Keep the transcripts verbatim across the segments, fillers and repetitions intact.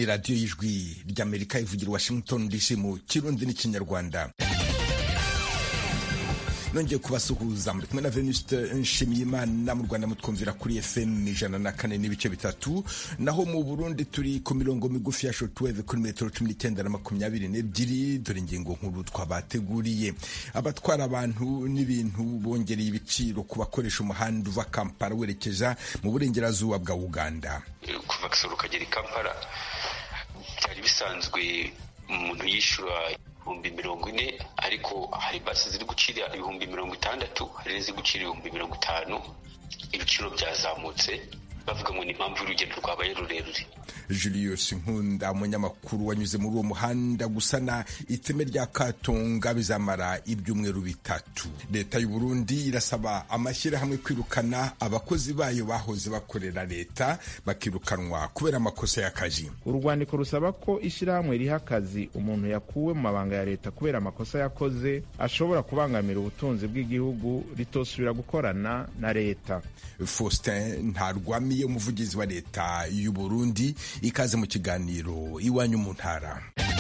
ni radiyo y'ijwi ry'Amerika ivugira Washington D C mu kirundi n'ikinyarwanda. Nongeye kubasuhuza muri kumwe na Venuste Nshimiyimana. Mu Rwanda mutwumvira kuri F M ijana na kane n'ibice bitatu, naho mu Burundi turi ku mirongo migufi ya shortwave kuri metero cumi n'icyenda na makumyabiri n'ebyiri. Dore ingingo nkuru twabateguriye. Abatwara abantu n'ibintu bongereye ibiciro ku bakoresha umuhanda uva Kampala werekeza mu burengerazuba bwa Uganda. Kuva Kisoro ukagera i Kampala byari bisanzwe umuntu yishyura ibihumbi mirongo ine, ariko hari basi ziri gucira ibihumbi mirongo itandatu, hari n'iziri gucira ibihumbi mirongo itanu. Ibiciro byazamutse bavuga ngo ni impamvu y'urugendo rwabaye rurerure. Julius Nkunda, umunyamakuru wanyuze muri uwo muhanda gusana iteme rya Katonga, bizamara ibyumweru bitatu. Leta y'u Burundi irasaba amashyirahamwe kwirukana abakozi bayo bahoze bakorera leta bakirukanwa kubera amakosa y'akazi. Urwandiko rusaba ko ishyirahamwe riha akazi umuntu yakuwe mu mabanga ya leta kubera amakosa yakoze ashobora kubangamira ubutunzi bw'igihugu ritosubira gukorana na leta. Faustin Ntarwamiye, umuvugizi wa leta y'u Burundi, ikaze mu kiganiro Iwanyu mu Ntara.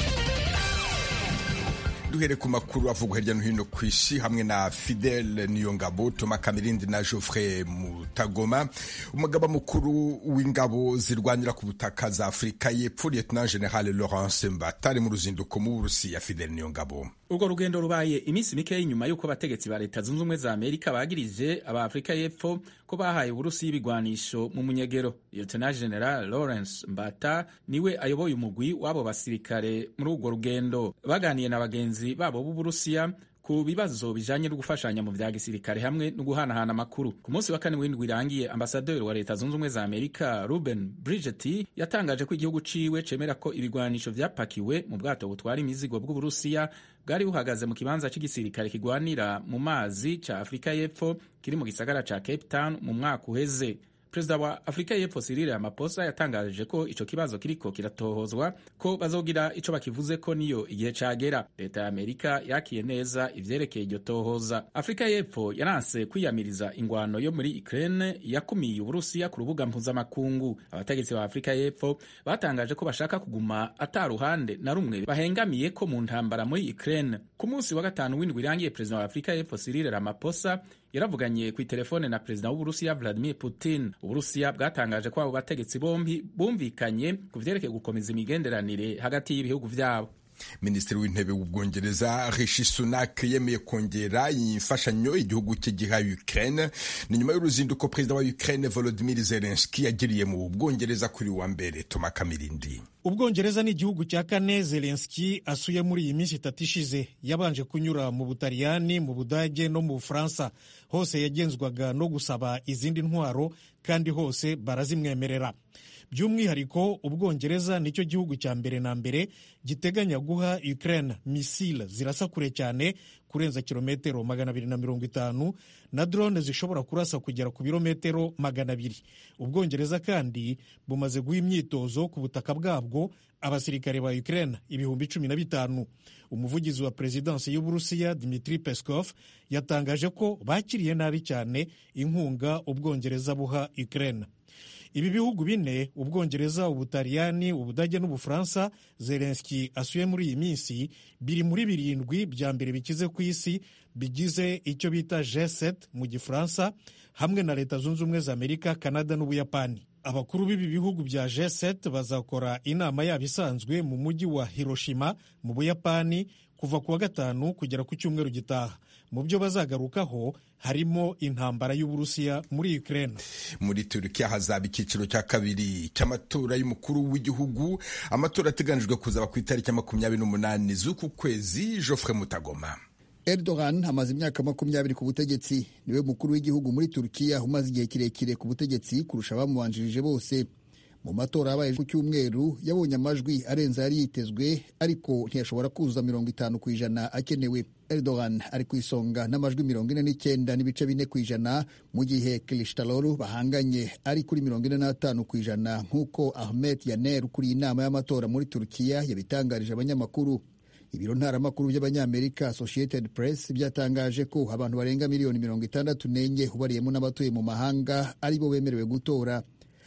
Duhere ku makuru avugwa hirya no hino ku isi hamwe na Fidel Niyongabo, Toma Kamirindi na Geoffrey Mutagoma. Umugaba mukuru w'ingabo zirwanira ku butaka za Afurika y'Epfo, Lieutenant General Laurence Mbatari, mu ruzinduko mu Burusiya. Fidel Niyongabo: urwo rugendo rubaye iminsi mike inyuma y'uko abategetsi ba Leta Zunze Ubumwe za Amerika bagirije aba Afurika y'Epfo ko bahaye Uburusiya ibigwanisho mu munyegero. Lieutenant General Laurence Mbata niwe ayoboye umugwi w'abo basirikare muri urwo rugendo. Baganiye na bagenzi babo b'Uburusiya ku bibazo bijanye no gufashanya mu vya gisirikare hamwe no guhanahana amakuru. Ku munsi wa kane w'indwi irangiye, ambasaderi wa Leta Zunze Ubumwe za Amerika Ruben Bridget yatangaje ko igihugu ciwe cemera ko ibigwanisho vyapakiwe mu bwato butwara imizigo bw'Uburusiya bwari buhagaze mu kibanza c'igisirikare kigwanira mu mazi ca Afurika y'Epfo kiri mu gisagara ca Cape Town mu mwaka uheze. Perezida wa Afurika y'Epfo Cyril Ramaphosa yatangaje ko ico kibazo kiriko kiratohozwa, ko bazogira ico bakivuze ko niyo igihe cagera. Leta ya Amerika yakiye neza ivyerekeye iryo tohoza. Afurika y'Epfo yaranse kwiyamiriza ingwano yo muri Ukraine yakumiye Uburusiya ku rubuga mpuzamakungu. Abategetsi ba Afurika y'Epfo batangaje ko bashaka kuguma ataruhande na rumwe bahengamiye ko mu ntambara muri Ukraine. Ku munsi wa gatanu w'indwi irangiye, Perezida wa Afurika y'Epfo Cyril Ramaphosa yaravuganye ku telefone na Perezida w'Uburusiya Vladimir Putin. Uburusiya bwatangaje ko abo bategetsi bombi bumvikanye ku vyerekeye gukomeza imigenderanire hagati y'ibihugu vyabo. Minisitiri w'intebe w'Ubwongereza Rishi Sunak yemeye kongera imfashanyo igihugu cye giha Ukraine ni nyuma y'uruzinduko Perezida wa Ukraine Volodymyr Zelensky yagiriye mu Bwongereza kuri wa mbere. Toma Kamirindi: Ubwongereza ni igihugu cya kane Zelensky asuye muri iyi minsi itatu ishize. Yabanje kunyura mu Butaliyani, mu Budage no mu Bufaransa. Hose yagenzwaga no gusaba izindi ntwaro kandi hose barazimwemerera. By'umwihariko Ubwongereza nicyo gihugu cya mbere na mbere giteganya guha Ukraine misile zirasa kure cyane kurenza kilometero magana abiri na mirongo itanu na drone zishobora kurasa kugera ku birometero magana abiri. Ubwongereza kandi bumaze guha imyitozo ku butaka bwabwo abasirikare ba Ukraine ibihumbi cumi na bitanu. Umuvugizi wa Perezidansi y'Uburusiya Dmitry Peskov yatangaje ko bakiriye nabi cyane inkunga Ubwongereza buha Ukraine. Ibi bihugu bine, Ubwongereza, Ubutaliyani, Ubudage n'Ubufaransa, Zelensky asuye muri iyi minsi, biri muri birindwi bya mbere bikize ku isi bigize icyo bita G sept mu Gifaransa, hamwe na Leta Zunze Ubumwe za Amerika, Canada n'Ubuyapani. Abakuru b'ibi bihugu bya G sept bazakora inama yabo isanzwe mu mujyi wa Hiroshima mu Buyapani kuva ku wa gatanu kugera ku cyumweru gitaha. Mu byo bazagarukaho harimo intambara y'Uburusiya muri Ukraine. Muri Turkiya hazaba icyiciro cya kabiri cy'amatora y'umukuru w'igihugu. Amatora ateganijwe kuzaba ku itariki ya makumyabiri n'umunani z'uku kwezi. Geoffrey Mutagoma: Erdogan amaze imyaka makumyabiri ku butegetsi. Niwe mukuru w'igihugu muri Turkiya umaze igihe kirekire ku butegetsi kurusha abamubanjirije bose. Mu matora yabaye ku cyumweru yabonye amajwi arenze yari yitezwe, ariko ntiyashobora kuzuza mirongo itanu ku ijana akenewe. Erdogan ari ku isonga n'amajwi mirongo ine n'icyenda n'ibice bine ku ijana, mu gihe Kılıçdaroğlu bahanganye ari kuri mirongo ine n'atanu ku ijana, nk'uko Ahmet Yaner ukuriye inama y'amatora muri Turkiya yabitangarije abanyamakuru. Ibiro ntaramakuru by'abanyamerika Associated Press byatangaje ko abantu barenga miliyoni mirongo itandatu n'enye ubariyemo n'abatuye mu mahanga ari bo bemerewe gutora.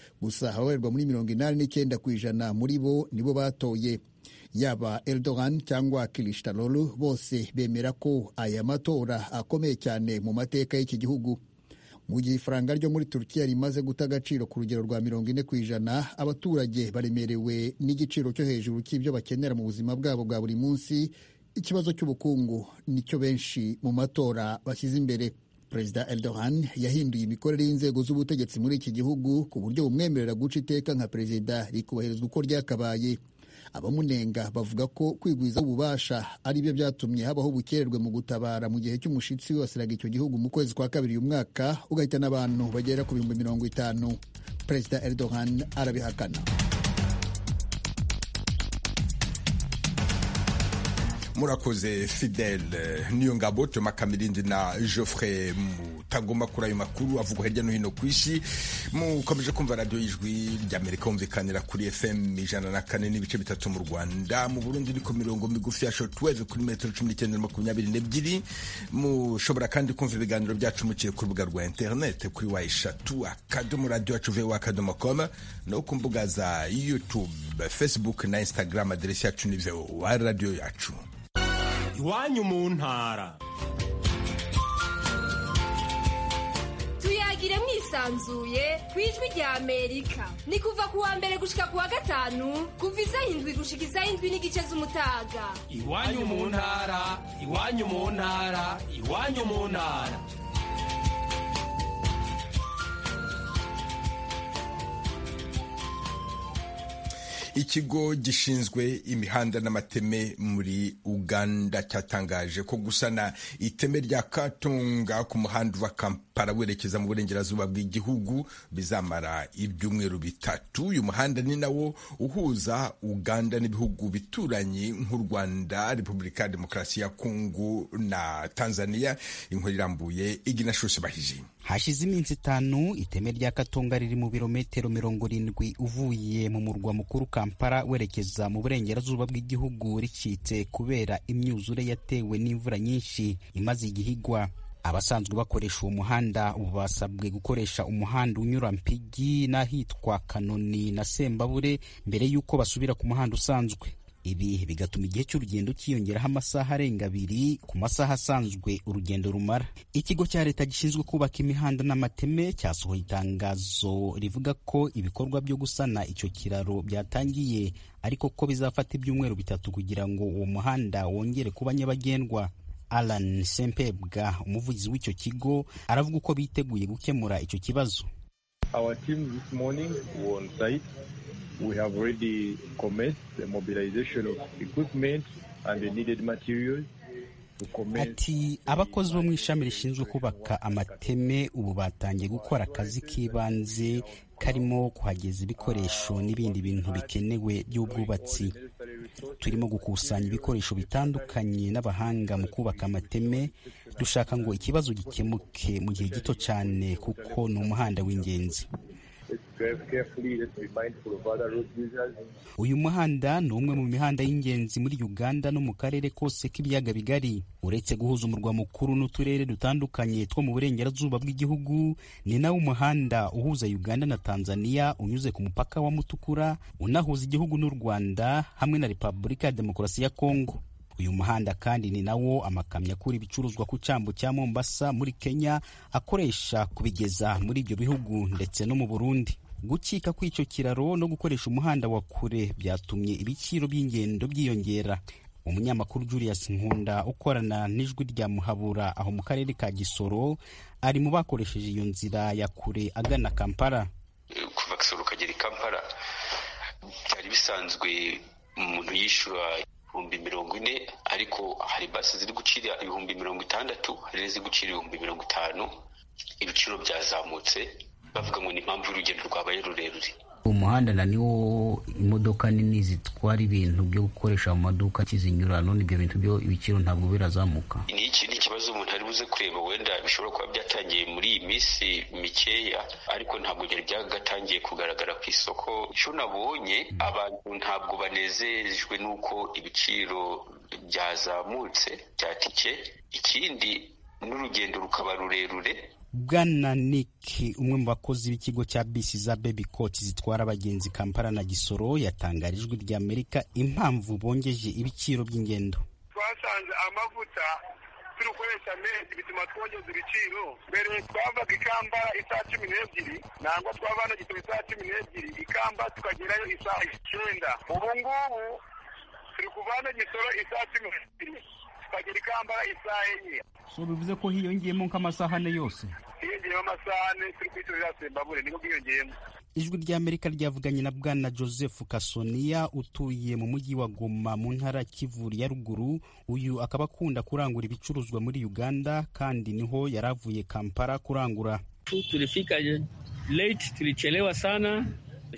gusa ababarirwa muri mirongo inani n'icyenda ku ijana muri bo nibo batoye. Yaba Erdogan cyangwa Kılıçdaroğlu bose bemera ko aya matora akomeye cyane mu mateka y'iki gihugu. Mu gihe ifaranga ryo muri Turkiya rimaze guta agaciro ku rugero rwa mirongo ine ku ijana, abaturage baremerewe n'igiciro cyo hejuru cy'ibyo bakenera mu buzima bwabo bwa buri munsi. Ikibazo cy'ubukungu nicyo benshi mu matora bashyize imbere. Perezida Erdogan yahinduye imikorere y'inzego z'ubutegetsi muri iki gihugu ku buryo bumwemerera guca iteka nka perezida rikubahirizwa uko ryakabaye. Abamunenga bavuga ko kwigwiza ububasha ari byo byatumye habaho ubukererwe mu gutabara mu gihe cy'umushitsi wibasiraga icyo gihugu mu kwezi kwa kabiri uyu mwaka ugahitana abantu bagera ku bihumbi mirongo itanu. Perezida Erdogan arabihakana. Murakoze Fidel Niyongabo, Toma Kamirindi na Geoffrey Mutagoma kuri ayo makuru avugwa hirya no hino ku isi. Mukomeje kumva radio y'Ijwi ry'Amerika humvikanira kuri F M ijana na kane n'ibice bitatu mu Rwanda. Mu Burundi ni ku mirongo migufi ya shortwave kuri metero cumi n'icyenda na makumyabiri n'ebyiri. Mushobora kandi kumva ibiganiro byacu muciye ku rubuga rwa internet kuri wa eshatu akadomo radio yacu voa akadomo com no ku mbuga za YouTube, Facebook na Instagram. Aderesi yacu ni voa radio yacu. Iwanyu mu ntara. Tuyagire mwisanzuye kwijwi rya Amerika. Ni kuva ku wa mbere gushika ku wa gatanu kuva isaha indwi gushika isaha indwi n'igice z'umutaga. Iwanyu mu ntara, iwanyu mu ntara, iwanyu mu ntara. Ikigo gishinzwe imihanda n'amateme muri Uganda cyatangaje ko gusana iteme rya Katonga ku muhanda wa Kampala werekeza mu burengerazuba bw'igihugu bizamara ibyumweru bitatu. Uyu muhanda ni nawo uhuza Uganda n'ibihugu bituranye nk'u Rwanda, Repubulika ya Demokarasi ya Kongo na Tanzania. Inkuru irambuye Iginashushe Bahiji. Hashize iminsi itanu iteme rya Katonga riri mu birometero mirongo irindwi uvuye mu murwa mukuru Kampala werekeza mu burengerazuba bw'igihugu ricitse kubera imyuzure yatewe n'imvura nyinshi imaze igihigwa. Abasanzwe bakoresha uwo muhanda ubu basabwe gukoresha umuhanda unyura Mpigi n'ahitwa Kanoni na Sembabure mbere y'uko basubira ku muhanda usanzwe. Ibi bigatuma igihe cy'urugendo cyiyongeraho amasaha arenga abiri ku masaha asanzwe urugendo rumara. Ikigo cya leta gishinzwe kubaka imihanda n'amateme cyasohoye itangazo rivuga ko ibikorwa byo gusana icyo kiraro byatangiye, ariko ko bizafata ibyumweru bitatu kugira ngo uwo muhanda wongere kuba nyabagendwa. Alan Sempebwa, umuvugizi w'icyo kigo, aravuga uko biteguye gukemura icyo kibazo. Our team this morning were on site. We have already commenced the mobilization of equipment and the needed materials. Ati abakozi bo mu ishami rishinzwe kubaka amateme ubu batangiye gukora akazi k'ibanze karimo kuhageza ibikoresho n'ibindi bintu bikenewe by'ubwubatsi. Turimo gukusanya ibikoresho bitandukanye n'abahanga mu kubaka amateme. Dushaka ngo ikibazo gikemuke mu gihe gito cyane kuko ni umuhanda w'ingenzi. Uyu muhanda ni umwe mu mihanda y'ingenzi muri Uganda no mu karere kose k'ibiyaga bigari. Uretse guhuza umurwa mukuru n'uturere dutandukanye two mu burengerazuba bw'igihugu, ni nawo umuhanda uhuza Uganda na Tanzania unyuze ku mupaka wa Mutukura, unahuza igihugu n'u Rwanda hamwe na Repubulika ya Demokarasi ya Kongo. Uyu muhanda kandi ni nawo amakamyo akura ibicuruzwa ku cyambu cya Mombasa muri Kenya akoresha kubigeza muri ibyo bihugu ndetse no mu Burundi. Gucika kw'icyo kiraro no gukoresha umuhanda wa kure byatumye ibiciro by'ingendo byiyongera. Umunyamakuru Julius Nkunda ukorana n'Ijwi rya Muhabura aho mu karere ka Gisoro ari mu bakoresheje iyo nzira ya kure agana Kampala. Kuva Gisoro kagera Kampala byari bisanzwe umuntu yishura ibihumbi mirongo ine, ariko hari basi ziri gucira ibihumbi mirongo itandatu, hari n'iziri gucira ibihumbi mirongo itanu. Ibiciro byazamutse bavuga ngo ni impamvu y'urugendo rwabaye rurerure. Umuhanda na niwo imodoka nini zitwara ibintu byo gukoresha mu maduka kizinyura, none ibyo bintu byo ibiciro ntabwo birazamuka. Ni iki ni kibazo umuntu ari buze kureba, wenda bishobora kuba byatangiye muri iyi minsi mikeya, ariko ntabwo byari byagatangiye kugaragara ku isoko. Cyo nabonye abantu ntabwo banezejwe nuko ibiciro byazamutse bya tike. Ikindi n'urugendo rukaba rurerure. Bwana Nick, umwe mu bakozi b'ikigo cya bisi za Baby Coach zitwara abagenzi Kampala na Gisoro, yatangarijwe rya Amerika impamvu bongeje ibiciro by'ingendo. Twasanze amavuta turi gukoresha menshi bituma twongeza ibiciro. Mbere twavaga Ikambara isaha cumi n'ebyiri nangwa twavana Gisoro isaha cumi n'ebyiri Ikamba tukagerayo isaha icyenda. Ubu ngubu turi kuvana Gisoro isaha cumi n'ebyiri tukagera Ikambara isaha enye. So bivuze ko hiyongeyemo nk'amasaha ane yose. Hiyongeyemo amasaha ane turi kwitorera Sembabule niko hiyongeyemo. Ijwi rya Amerika ryavuganye na Bwana Joseph Kasonia utuye mu mujyi wa Goma mu ntara Kivu ya ruguru. Uyu akaba akunda kurangura ibicuruzwa muri Uganda kandi niho yaravuye Kampala kurangura. Tulifika late, tulichelewa sana.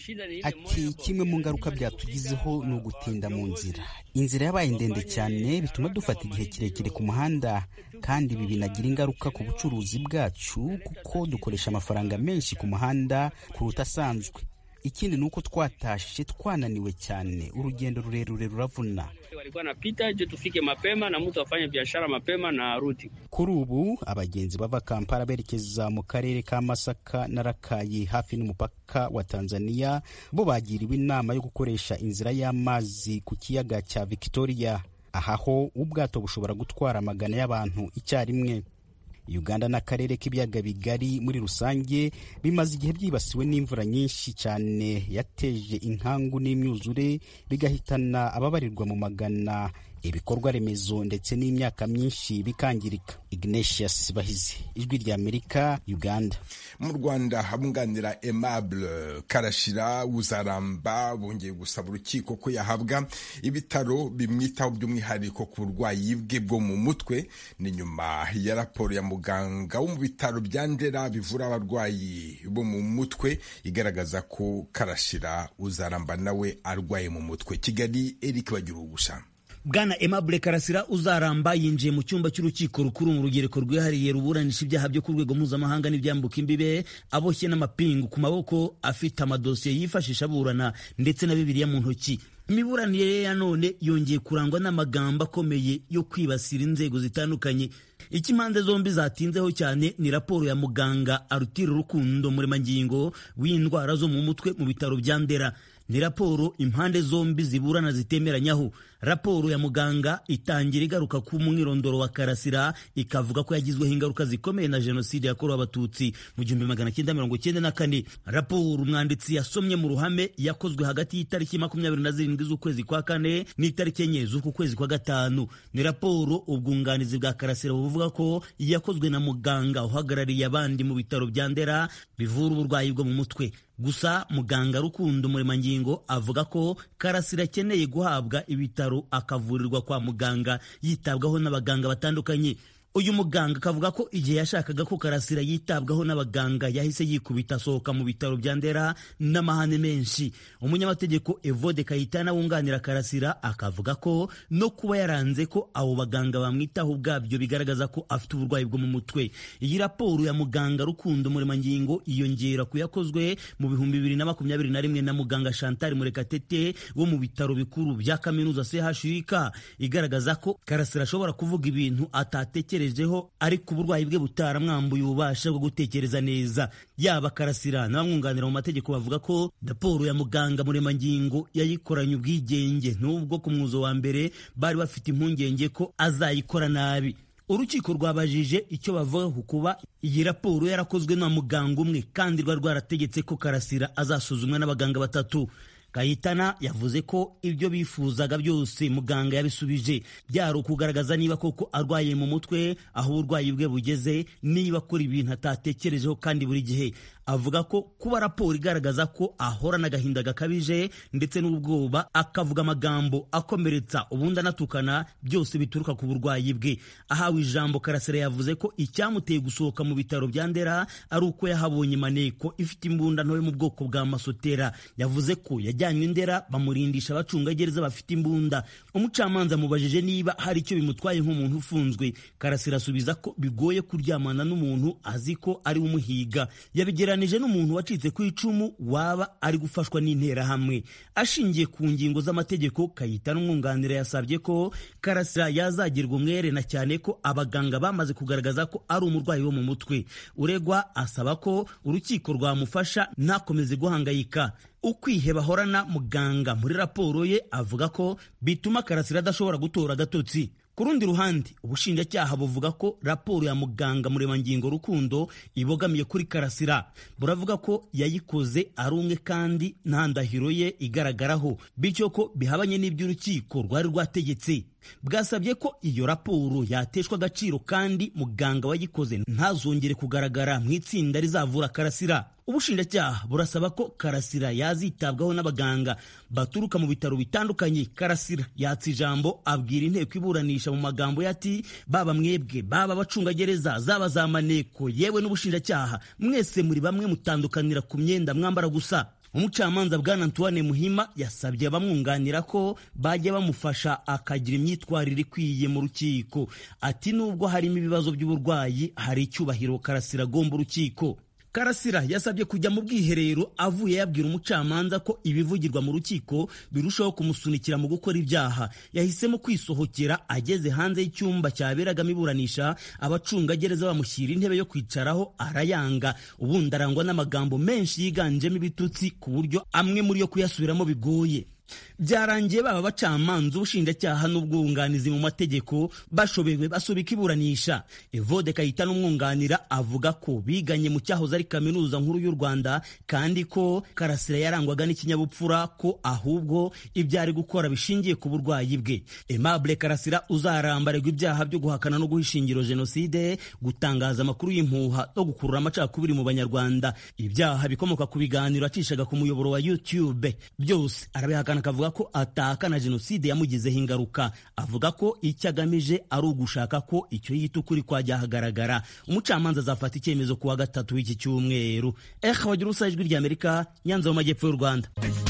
Ati kimwe mu ngaruka byatugizeho ni ugutinda mu nzira. Inzira yabaye ndende cyane bituma dufata igihe kirekire ku muhanda, kandi ibi binagira ingaruka ku bucuruzi bwacu kuko dukoresha amafaranga menshi ku muhanda kuruta asanzwe. Ikindi nuko twatashe twananiwe cyane, urugendo rurerure ruravuna. Walikuwa napita je tufike mapema na mtu afanye biashara mapema na arudi. Kuri ubu abagenzi bava Kampala berekeza mu karere ka Masaka na Rakayi hafi n'umupaka wa Tanzania bo bagiriwe inama yo gukoresha inzira y'amazi ku kiyaga cya Victoria. Ahaho ubwato bushobora gutwara magana y'abantu icyarimwe. Uganda n'akarere k'ibiyaga bigari muri rusange bimaze igihe byibasiwe n'imvura nyinshi cyane yateje inkangu n'imyuzure bigahitana ababarirwa mu magana, ibikorwa remezo ndetse n'imyaka myinshi bikangirika. Ignatius Bahizi, Ijwi rya Amerika, Uganda. Mu Rwanda abunganira Aimable Karashira Uzaramba bongeye gusaba urukiko ko yahabwa ibitaro bimwitaho by'umwihariko ku burwayi bwe bwo mu mutwe. Ni nyuma ya raporo ya muganga wo mu bitaro bya Ndera bivura abarwayi bo mu mutwe igaragaza ko Karashira Uzaramba nawe arwaye mu mutwe. Kigali, Eric Bagirugusa. Bwana Aimable Karasira Uzaramba yinjiye mu cyumba cy'urukiko rukuru mu rugereko rwihariye ruburanisha ibyaha byo ku rwego mpuzamahanga n'ibyambuka imbibe, aboshye n'amapingu ku maboko, afite amadosiye yifashisha aburana ndetse na Bibiliya mu ntoki. Imiburanire ya none yongeye kurangwa n'amagambo akomeye yo kwibasira inzego zitandukanye. Iki impande zombi zatinzeho cyane ni raporo ya muganga Arutira Rukundo Muremangingo w'indwara zo mu mutwe mu bitaro bya Ndera. Ni raporo impande zombi ziburana zitemeranyaho. Raporo ya muganga itangira igaruka ku mwirondoro wa Karasira, ikavuga ko yagizweho ingaruka zikomeye na jenoside yakorewe abatutsi mu gihumbi magana cyenda mirongo cyenda na kane. Raporo umwanditsi yasomye mu ruhame yakozwe hagati y'itariki makumyabiri na zirindwi z'ukwezi kwa kane n'itariki enye z'uku kwezi kwa gatanu. Ni raporo ubwunganizi bwa Karasira buvuga ko yakozwe na muganga uhagarariye abandi mu bitaro bya Ndera bivura uburwayi bwo mu mutwe. Gusa muganga Rukundo Muremangingo avuga ko Karasira akeneye guhabwa ibitaro akavurirwa kwa muganga yitabwaho n'abaganga batandukanye. Uyu muganga akavuga ko igihe yashakaga ko Karasira yitabwaho n'abaganga yahise yikubita asohoka mu bitaro bya Ndera n'amahane menshi. Umunyamategeko Evode Kayitana wunganira Karasira akavuga ko no kuba yaranze ko abo baganga bamwitaho ubwabyo bigaragaza ko afite uburwayi bwo mu mutwe. Iyi raporo ya muganga Rukundo Muremangingo iyongera kuyakozwe mu bihumbi bibiri na makumyabiri na rimwe na muganga Chantal Murekatete wo mu bitaro bikuru bya kaminuza C H U K igaragaza ko Karasira ashobora kuvuga ibintu atatekereje ariko uburwayi bwe butaramwambuye ububasha bwo gutekereza neza. Yaba Karasira n'abamwunganira mu mategeko bavuga ko raporo ya muganga Muremangingo yayikoranye ubwigenge, nubwo ku mwuzo wa mbere bari bafite impungenge ko azayikora nabi. Urukiko rwabajije icyo bavuga ku kuba iyi raporo yarakozwe na muganga umwe kandi rwari rwarategetse ko Karasira azasuzumwa n'abaganga batatu. Kayitana yavuze ko ibyo bifuzaga byose muganga yabisubije, byari ukugaragaza niba koko arwaye mu mutwe, aho uburwayi bwe bugeze, niba akora ibintu atatekerejeho kandi buri gihe. Avuga ko kuba raporo igaragaza ko ahorana agahinda gakabije ndetse n'ubwoba, akavuga amagambo akomeretsa ubundi anatukana, byose bituruka ku burwayi bwe. Ahawe ijambo Karasira yavuze ko icyamuteye gusohoka mu bitaro bya Ndera ari uko yahabonye maneko ifite imbunda ntoyo mu bwoko bwa masotera. Yavuze ko yagiye yajyanywe Ndera bamurindisha abacungagereza bafite imbunda. Umucamanza amubajije niba hari icyo bimutwaye nk'umuntu ufunzwe. Karasira asubiza ko bigoye kuryamana n'umuntu azi ko ari umuhiga. Yabigeranije n'umuntu wacitse ku icumu waba ari gufashwa n'interahamwe. Ashingiye ku ngingo z'amategeko, Kayitana umwunganira yasabye ko Karasira yazagirwa umwere, na cyane ko abaganga bamaze kugaragaza ko ari umurwayi wo mu mutwe. Uregwa asaba ko urukiko rwamufasha ntakomeze guhangayika. Ukwiheba horana muganga muri raporo ye avuga ko bituma Karasira adashobora gutora agatotsi. Ku rundi ruhande, ubushinjacyaha buvuga ko raporo ya muganga Muremangingo Rukundo ibogamiye kuri Karasira. Buravuga ko yayikoze ari umwe kandi nta ndahiro ye igaragaraho, bityo ko bihabanye n'iby'urukiko rwari rwategetse. Bwasabye ko iyo raporo yateshwa agaciro kandi muganga wayikoze ntazongere kugaragara mu itsinda rizavura Karasira. Ubushinjacyaha burasaba ko Karasira yazitabwaho n'abaganga baturuka mu bitaro bitandukanye. Karasira yatse ijambo abwira inteko iburanisha mu magambo yati, baba mwebwe, baba abacungagereza, zaba za maneko, yewe n'ubushinjacyaha, mwese muri bamwe mutandukanira ku myenda mwambara gusa. Umucamanza Bwana Antoine Muhima yasabye abamwunganira ko bajya bamufasha akagira imyitwarire ikwiye mu rukiko. Ati nubwo harimo ibibazo by'uburwayi, hari icyubahiro Karasira agomba urukiko. Karasira yasabye kujya mu bwiherero avuye yabwira umucamanza ko ibivugirwa mu rukiko birushaho kumusunikira mu gukora ibyaha. Yahisemo kwisohokera. Ageze hanze y'icyumba cyaberagamo iburanisha, abacungagereza bamushyira intebe yo kwicaraho arayanga. Ubundi arangwa n'amagambo menshi yiganjemo ibitutsi ku buryo amwe muri yo kuyasubiramo bigoye. Byarangiye baba bacamanza, ubushinjacyaha n'ubwunganizi mu mategeko bashobewe basubika iburanisha. Evode Kayitana umwunganira avuga ko biganye mu cyahoze ari kaminuza nkuru y'u Rwanda kandi ko Karasira yarangwaga n'ikinyabupfura, ko ahubwo ibyo ari gukora bishingiye ku burwayi bwe. Aimable Karasira uzarambarirwa ibyaha byo guhakana no guhishingiro jenoside, gutangaza amakuru y'impuha no gukurura amacakubiri mu Banyarwanda, ibyaha bikomoka ku biganiro acishaga ku muyoboro wa YouTube, byose arabihakana akavuga ko atahakana jenoside yamugizeho ingaruka. Avuga ko icyo agamije ari ugushaka ko icyo yita ukuri kwajya ahagaragara. Umucamanza azafata icyemezo kuwa gatatu w'iki cyumweru. Eh wagira usa ijwi rya Amerika, Nyanza mu majyepfo y'u Rwanda.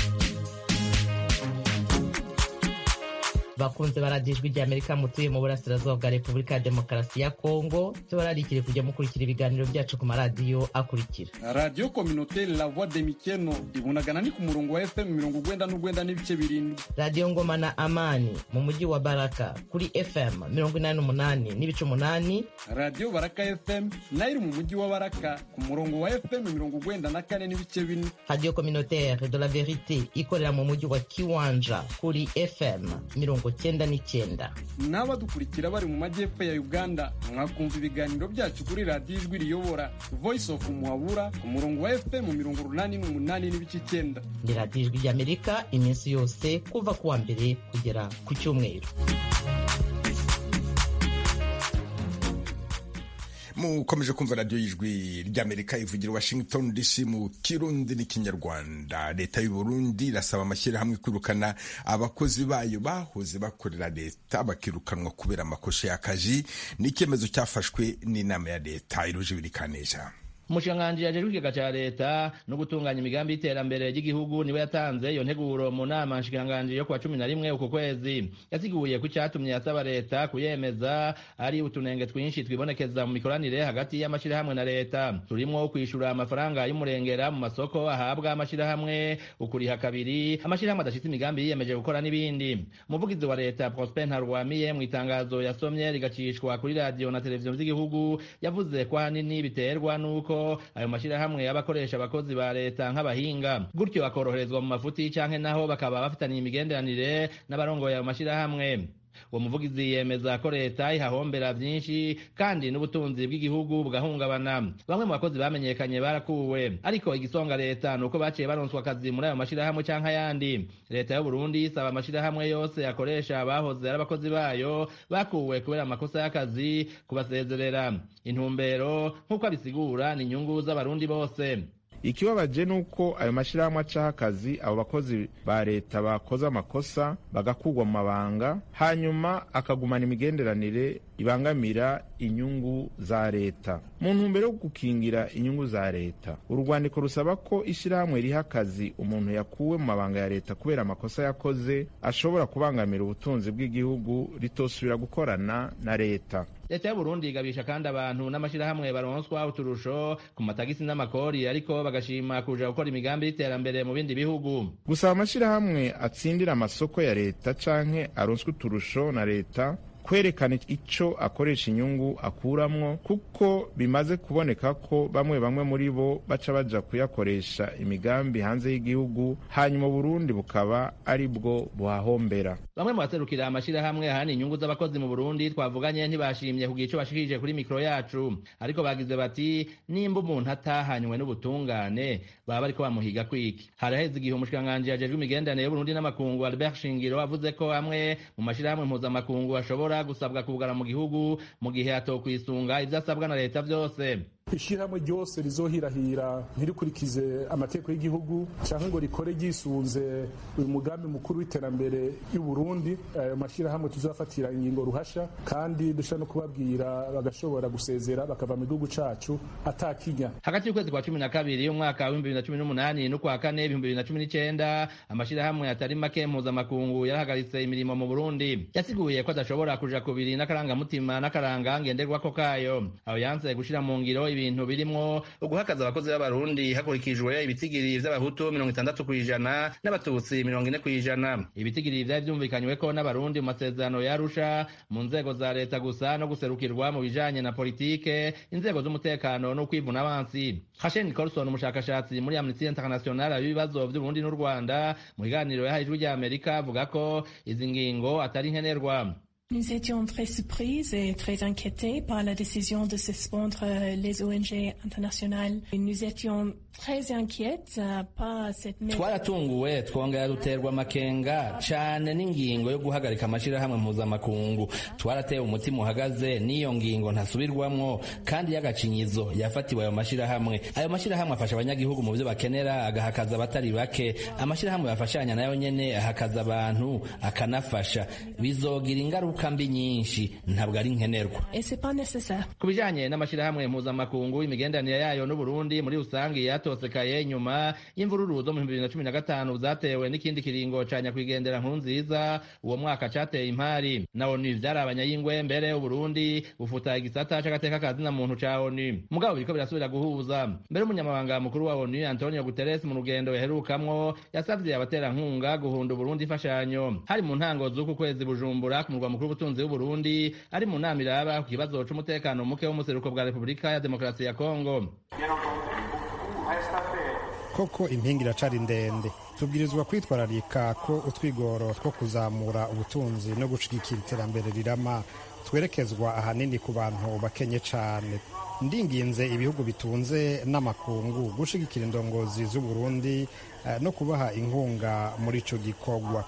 Bakunze baradijwe rya Amerika mutuye mu burasirazuba bwa Repubulika ya Demokarasi ya Kongo, tubararikire kujya mukurikira ibiganiro byacu ku maradiyo akurikira: Radio Communautaire La Voix de Mikeno ibunagana ni ku murongo wa F M mirongo ugwenda n'ugwenda n'ibice birindwi. Radio Ngoma na Amani mu mujyi wa Baraka kuri F M mirongo inani n'umunani n'ibice umunani. Radio Baraka F M nayo mu mujyi wa Baraka ku murongo wa F M mirongo ugwenda na kane n'ibice bine. Radio Communautaire de la Verite ikorera mu mujyi wa Kiwanja kuri F M mirongo cyenda n'icyenda. N'abadukurikira bari mu majyepfo ya Uganda mwakumva ibiganiro byacu kuri Radio Ijwi Riyobora Voice of Muhabura ku murongo wa F M mirongo urunani n'umunani n'ibice icyenda. Ni Radio Ijwi ry'Amerika iminsi yose kuva kuwa mbere kugera ku cyumweru. Mukomeje kumva radio y'Ijwi ry'Amerika ivugira Washington D C mu Kirundi n'Ikinyarwanda. Leta y'u Burundi irasaba amashyirahamwe kwirukana abakozi bayo bahoze bakorera leta bakirukanwa kubera amakosa y'akazi. Ni icyemezo cyafashwe n'inama ya leta iruje birikaneja. Umushikiranganji ajejwe ikigega ca leta no gutunganya imigambi y'iterambere ry'igihugu niwe yatanze iyo nteguro mu nama nshikiranganji yo kuwa cumi na rimwe uku kwezi. Yasiguye ko icyatumye yasaba leta kuyemeza ari utunenge twinshi twibonekeza mu mikoranire hagati y'amashirahamwe na leta, turimo kwishura amafaranga y'umurengera mu masoko ahabwa amashirahamwe, ukuriha kabiri amashirahamwe adashitse imigambi yiyemeje gukora n'ibindi. Umuvugizi wa leta Prosper Ntarwamiye mu itangazo yasomye rigacishwa kuri radio na televiziyo z'igihugu yavuze ko ahanini biterwa n'uko ayo mashirahamwe y'abakoresha abakozi ba leta nk'abahinga, gutyo bakoroherezwa mu mafuti canke naho bakaba bafitaniye imigenderanire n'abarongoye ayo mashirahamwe. Uwo muvugizi yemeza ko leta ihahombera byinshi kandi n'ubutunzi bw'igihugu bugahungabana. Bamwe mu bakozi bamenyekanye barakuwe, ariko igisonga leta nuko baciye baronswa akazi muri ayo mashirahamwe canke ayandi. Leta y'u Burundi isaba amashirahamwe yose akoresha abahoze ari abakozi bayo bakuwe kubera amakosa y'akazi kubasezerera. Intumbero nk'uko abisigura ni inyungu z'abarundi bose. ikibabaje nuko ayo mashirahamwe acaho akazi abo bakozi ba leta bakoze amakosa bagakugwa mu mabanga hanyuma akagumana imigenderanire ibangamira inyungu za leta. Mu ntumbero yo gukingira inyungu za leta, urwandiko rusaba ko ishirahamwe riha akazi umuntu yakuwe mu mabanga ya leta kubera amakosa yakoze ashobora kubangamira ubutunzi bw'igihugu ritosubira gukorana na leta. Leta y'u Burundi igabisha kandi abantu n'amashirahamwe baronswa uturusho ku matagisi n'amakori ariko bagashima kuja gukora imigambi y'iterambere mu bindi bihugu. Gusaba amashirahamwe atsindira amasoko ya leta canke aronswa uturusho na leta kwerekana ico akoresha inyungu akuramwo, kuko bimaze kuboneka ko bamwe bamwe muri bo baca baja kuyakoresha imigambi hanze y'igihugu hanyuma Burundi bukaba ari bwo buhahombera. Bamwe mu baserukira amashirahamwe ahana inyungu z'abakozi mu Burundi twavuganye ntibashimye kugira ico bashikirije kuri mikro yacu, ariko bagize bati nimba umuntu atahanywe n'ubutungane baba bariko bamuhiga kwiki. Haraheze igihe umushikiranganji ajejwe imigenderanire y'Uburundi n'amakungu Albert Shingiro avuze ko amwe mu mashirahamwe mpuzamakungu ashobora gusabwa kugara mu gihugu mu gihe atokwisunga ivyo asabwa na leta vyose. Ishirahamwe ryose rizohirahira ntirikurikize amategeko y'igihugu canke ngo rikore ryisunze uyu mugambi mukuru w'iterambere y'u Burundi, ayo mashirahamwe tuzafatira ingingo ruhasha kandi dushaka no kubabwira bagashobora gusezera bakava mu gihugu cacu atakinya. Hagati y'ukwezi kwa cumi na kabiri umwaka wa bibiri na cumi n'umunani n'ukwa kane ibihumbi bibiri na cumi n'icenda amashirahamwe atari make mpuzamakungu yarahagaritse imirimo mu Burundi. Yasiguye ko adashobora kuja kubiri n'akarangamutima n'akaranga ngenderwako kayo. Aho yanse gushira mu ngiro ibintu birimwo uguhakaza abakozi b'abarundi hakurikijwe ibitigiri vy'abahutu mirongo itandatu kw'ijana n'abatutsi mirongo ine kw'ijana. Ibitigiri vyari vyumvikanyweko n'abarundi mu masezerano ya Arusha mu nzego za leta gusa no guserukirwa mu bijanye na politike, inzego z'umutekano no kwivuna abansi. Hashen Nicholson umushakashatsi muri Amnesty International abibazo vy'Uburundi n'u Rwanda mu biganiro yahaye ijwi rya Amerika avuga ko izi ngingo atari nkenerwa. Nous étions très surprises et très inquiétés par la décision de suspendre les O N G internationales. Nous étions très inquiètes par cette mesure. Twaratunguwe twongera duterwa amakenga cane n'ingingo yo guhagarika amashirahamwe mpuzamakungu. Twaratewe umutima uhagaze n'iyo ngingo ntasubirwamwo kandi y'agacinyizo yafatiwe ayo mashirahamwe. Ayo mashirahamwe afasha abanyagihugu mu byo bakenera, agahakaza abatari bake. Amashirahamwe yafashanya nayo nyene ahakaza abantu akanafasha. Bizogira ingaruka kambi nyinshi ntabwo ari nkenerwa. Kubijanye n'amashirahamwe mpuzamakungu imigenderanire yayo n'u Burundi muri rusangi yatosekaye nyuma y'imvururu zo mu bibiri na cumi na gatanu zatewe n'ikindi kiringo ca nyakwigendera Nkurunziza. Uwo mwaka cateye impari na ONU vyarabanya y'ingwe mbere u Burundi bufuta igisata c'agateka kazina muntu ca ONU. Mugabo biriko birasubira guhuza. Mbere umunyamabanga mukuru wa ONU Antonio Guterres mu rugendo yaherukamwo yasavye abaterankunga guhunda Burundi ifashanyo. Hari mu ntango z'uku kwezi Bujumbura ku murwa mukuru ubutunzi w'u Burundi ari mu nama iraba ku kibazo c'umutekano muke wo mu seruko bwa Repubulika ya Demokarasi ya Kongo. Koko impinga iracari ndende, tubwirizwa kwitwararika ko utwigoro two kuzamura ubutunzi no gushigikira iterambere rirama twerekezwa ahanini ku bantu bakenye cane. Ndinginze ibihugu bitunze n'amakungu gushigikira indongozi z'u Burundi eh, no kubaha inkunga muri ico gikorwa.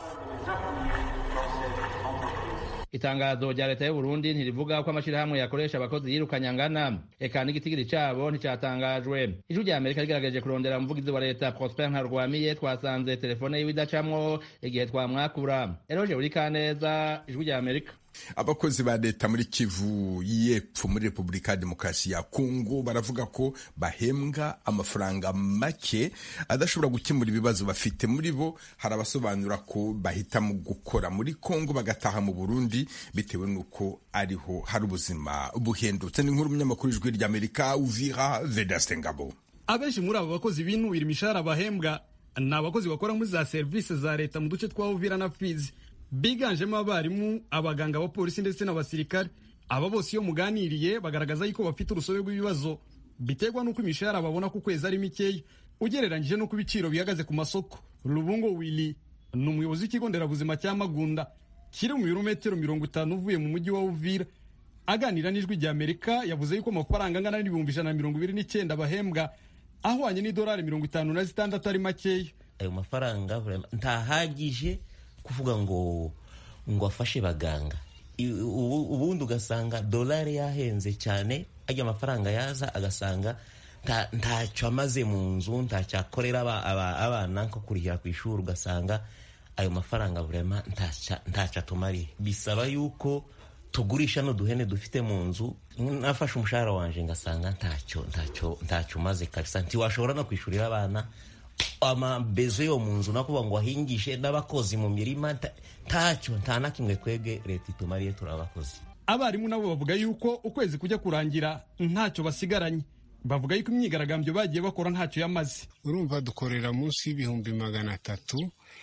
Itangazo rya leta y'u Burundi ntirivuga ko amashirahamwe yakoresha abakozi yirukanyangana, eka n'igitigiri cabo nticatangajwe. Ijwi rya Amerika rigerageje kurondera umuvugizi wa leta Prosper Ntarwamiye twasanze telefone yiwe idacamwo igihe twamwakura. Eroje Burikaneza, Ijwi rya Amerika. Abakozi ba leta muri Kivu y'Epfo muri Repubulika ya Demokarasi ya Kongo baravuga ko bahembwa amafaranga make adashobora gukemura ibibazo bafite. Muri bo hari abasobanura ko bahitamo gukora muri Kongo bagataha mu Burundi bitewe nuko ariho hari ubuzima buhendutse. Ni nkuru umunyamakuru w'Ijwi rya Amerika Uvira Vedaste Ngabo. Abenshi muri abo bakozi binubira imishahara bahembwa ni abakozi bakora muri za serivisi za leta mu duce twa Uvira na Fizi, biganjemo abarimu, abaganga, abapolisi ndetse n'abasirikare. Aba bose iyo muganiriye bagaragaza yuko bafite urusobe rw'ibibazo biterwa n'uko imishahara babona ku kwezi ari mikeya ugereranyije n'uko ibiciro bihagaze ku masoko. Rubungo Willy ni umuyobozi w'ikigo nderabuzima cya Magunda kiri mu birometero mirongo itanu uvuye mu mujyi wa Uvira. Aganira n'Ijwi rya Amerika yavuze yuko amafaranga angana n'ibihumbi ijana na mirongo ibiri n'icyenda bahembwa ahwanye n'idolari mirongo itanu na zitandatu ari makeya. Ayo mafaranga ntahagije kuvuga ngo ngo afashe baganga. Ubundi ugasanga dolari yahenze cyane, ajya amafaranga yaza agasanga ntacyo amaze mu nzu, ntacyo akorera abana nko kurihira ku ishuri, ugasanga ayo mafaranga vraiment ntacyo atumariye. Bisaba yuko tugurisha no duhene dufite mu nzu. Nafashe umushahara wanje ngasanga ntacyo ntacyo ntacyo umaze kabisa, ntiwashobora no kwishurira abana amabezo yo mu nzu, nakuvuga ngo wahingishe n'abakozi mu mirima, ntacyo nta na kimwe kwege leta itumariye turabakozi. Abarimu nabo bavuga yuko ukwezi kujya kurangira ntacyo basigaranye. Bavuga yuko imyigaragambyo bagiye bakora ntacyo yamaze. Urumva dukorera munsi y'ibihumbi magana atatu,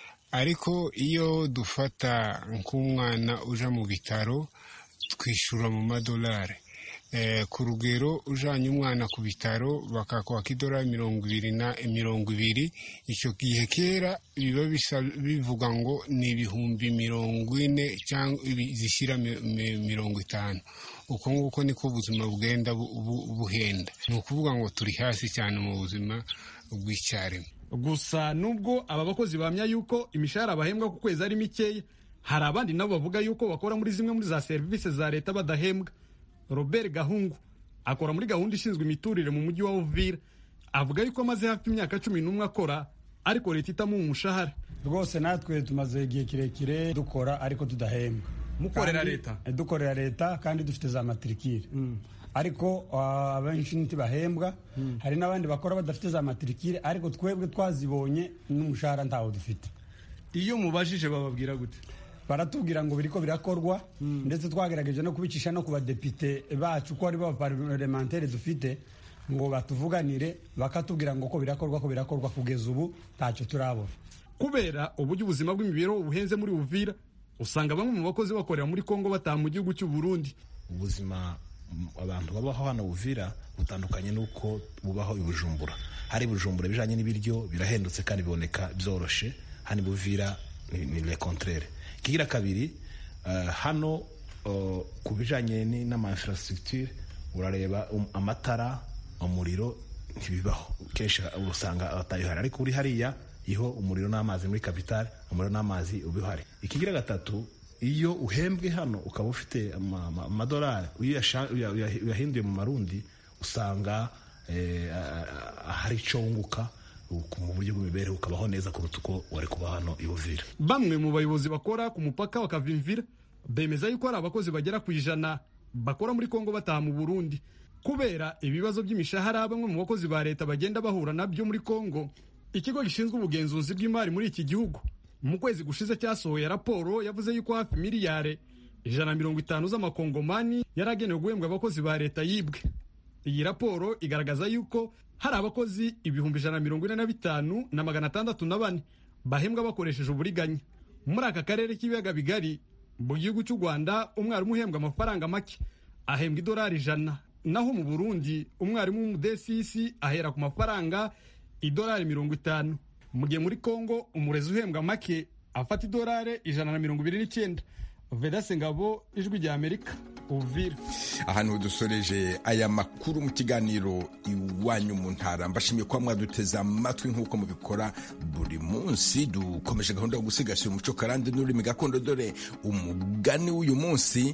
ariko iyo dufata nk'umwana uja mu bitaro twishura mu madolari. Eh, ku rugero ujanye umwana ku bitaro bakakwaka idolari mirongo ibiri na mirongo ibiri, icyo gihe kera biba bivuga ngo ni ibihumbi mirongo ine cyangwa zishyira mirongo itanu. Uko nguko niko ubuzima bugenda buhenda. Ni ukuvuga ngo turi hasi cyane mu buzima bw'icyaremwe. Gusa nubwo aba bakozi bamya yuko imishahara bahembwa ku kwezi ari mikeya, hari abandi nabo bavuga yuko bakora muri zimwe muri za serivisi za leta badahembwa. Robert Gahungu akora muri gahunda ishinzwe imiturire mu mujyi wa Uvira, avuga yuko amaze hafi imyaka cumi n'umwe akora ariko leta itamuha umushahara. Rwose natwe tumaze igihe kirekire dukora ariko tudahembwa. Mukorera leta? Dukorera leta kandi dufite za matrikire. Mm. Ariko abenshi uh, ntibahembwa. Mm. Hari n'abandi bakora badafite za matrikire ariko twebwe twazibonye n'umushahara ntawo dufite. Iyo mubajije bababwira gute? Baratubwira ngo biriko birakorwa. Mm. Ndetse twagerageje no kubicisha no kuba depite bacu ko ari ba parlementaire dufite ngo batuvuganire, bakatubwira ngo ko birakorwa ko birakorwa kugeza ubu ntacyo turabona. Kubera uburyo ubuzima bw'imibereho buhenze muri Uvira, usanga bamwe mu bakozi bakorera muri Kongo bataha mu gihugu cy'u Burundi. Ubuzima abantu babaho hano Uvira butandukanye nuko bubaho i Bujumbura. Hari Bujumbura bijanye n'ibiryo birahendutse kandi biboneka byoroshe, hani Uvira ni, ni le contraire. Kigira kabiri, uh, hano uh, kubijanye n'ama infrastructure urareba um, amatara, umuriro ntibibaho. Kenshi usanga abatayihari, ariko uri hariya iho umuriro n'amazi muri capital, umuriro n'amazi ubihari. Ikigira gatatu, iyo uhembwe hano ukaba ufite amadolari uyahinduye mu marundi, usanga eh, hari ico wunguka mu buryo bw'imibereho, ukabaho neza kuruta uko wari kuba hano i Uvira. Bamwe mu bayobozi bakora ku mupaka wa Kavimvira bemeza yuko hari abakozi bagera ku ijana bakora muri Kongo bataha mu Burundi. Kubera ibibazo by'imishahara bamwe mu bakozi ba leta bagenda bahura nabyo muri Kongo, ikigo gishinzwe ubugenzuzi bw'imari muri iki gihugu mu kwezi gushize cyasohoye raporo yavuze yuko hafi miliyari ijana na mirongo itanu z'amakongomani yaragenewe guhembwa abakozi ba leta yibwe. Iyi raporo igaragaza yuko hari abakozi ibihumbi ijana na mirongo ine na bitanu na magana atandatu na bane bahembwa bakoresheje uburiganya. Muri aka karere k'ibiyaga bigari mu gihugu cy'u Rwanda, umwarimu uhembwa amafaranga make ahembwa idolari ijana, naho mu Burundi umwarimu w'umudesisi ahera ku mafaranga idolari mirongo itanu. Mu gihe muri Kongo umurezi uhembwa make afata idolari ijana na mirongo ibiri n'icyenda. Vedase Ngabo, Ijwi rya Amerika, Uvira. Ahantu dusoreje aya makuru mu kiganiro Iwanyu mu Ntara. Mbashimiye kwa mwaduteza amatwi nk'uko mubikora buri munsi. Dukomeje gahunda yo gusigasira umuco karande n'ururimi gakondo, dore umugani w'uyu munsi: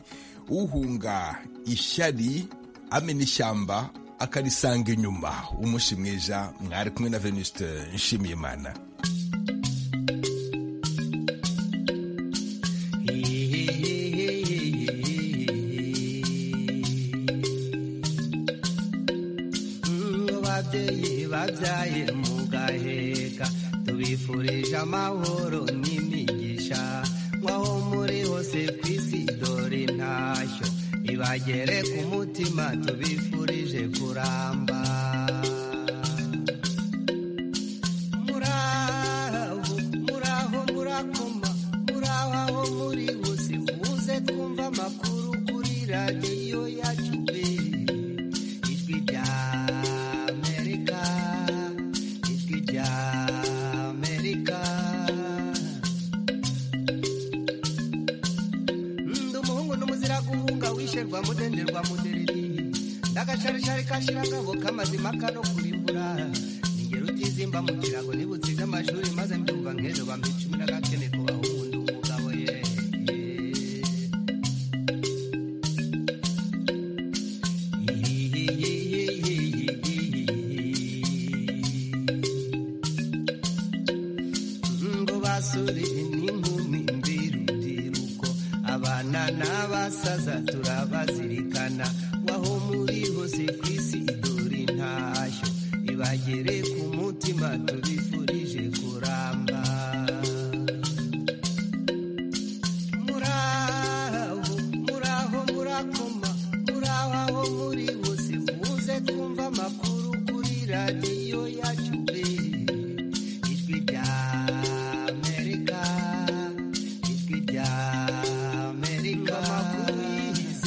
uhunga ishyari amena ishyamba akarisanga inyuma. Umunsi mwiza, mwari kumwe na Venuste Nshimiyimana. Babyaye mugaheka, tubifurije amahoro n'imigisha, mwaho muri hose kw'isi dore ntashyo ibagere ku mutima, tubifurije kuramba. Muraho muraho murakoma, muraho aho muri hose, muze twumva amakuru kuri radiyo yacu Ijwi rya rwa mudenderwa mudereri, ndagacarishari kashirangabo kamazima kano kurimbura, ningero utizimba mu kirago nibutsize amashuri maze mbyumva nk'ejo bampa icumi n'agakene kubaho umuntu umugabo ye. kazoza turabazirikana waho muri hose kw'isi idore intashyo ibagere ku mutima tubi